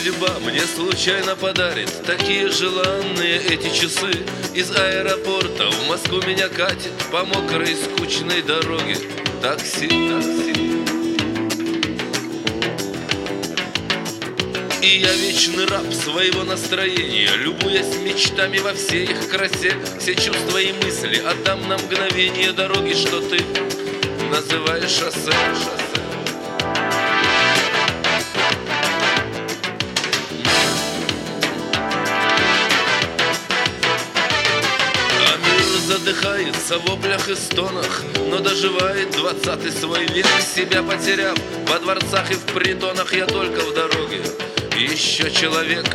судьба мне случайно подарит такие желанные эти часы. Из аэропорта в Москву меня катит по мокрой скучной дороге такси, такси. И я вечный раб своего настроения, любуясь мечтами во всей их красе. Все чувства и мысли отдам на мгновение дороги, что ты называешь шоссе, шоссе. А мир задыхается в воплях и стонах, но доживает 20-й свой век, себя потеряв во дворцах и в притонах. Я только в дороге, еще человек.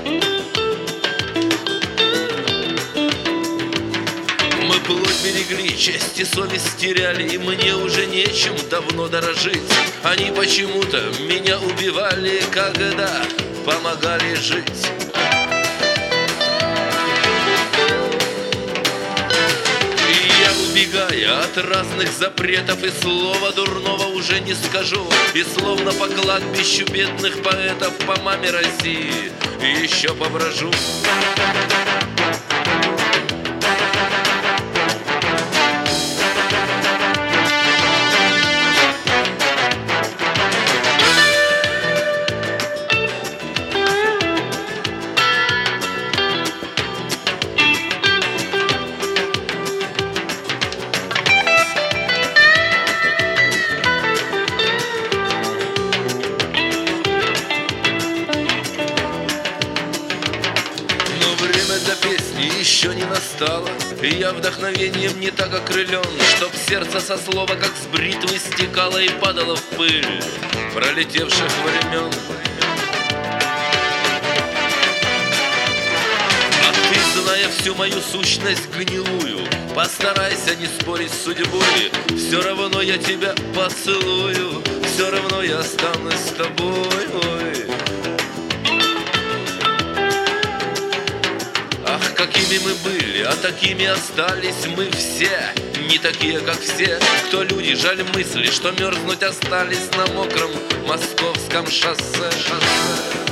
Мы плоть берегли, честь и совесть теряли, и мне уже нечем давно дорожить. Они почему-то меня убивали, когда помогали жить. Убегая от разных запретов, и слова дурного уже не скажу. И словно по кладбищу бедных поэтов, по маме России еще поброжу. До песни еще не настало, и я вдохновением не так окрылен, чтоб сердце со слова как с бритвы стекало и падало в пыль пролетевших времен. А ты, зная всю мою сущность гнилую, постарайся не спорить с судьбой. Все равно я тебя поцелую, все равно я останусь с тобой. Ах, какими мы были, а такими остались мы все. Не такие, как все, кто люди, жаль мысли, что мерзнуть остались на мокром московском шоссе.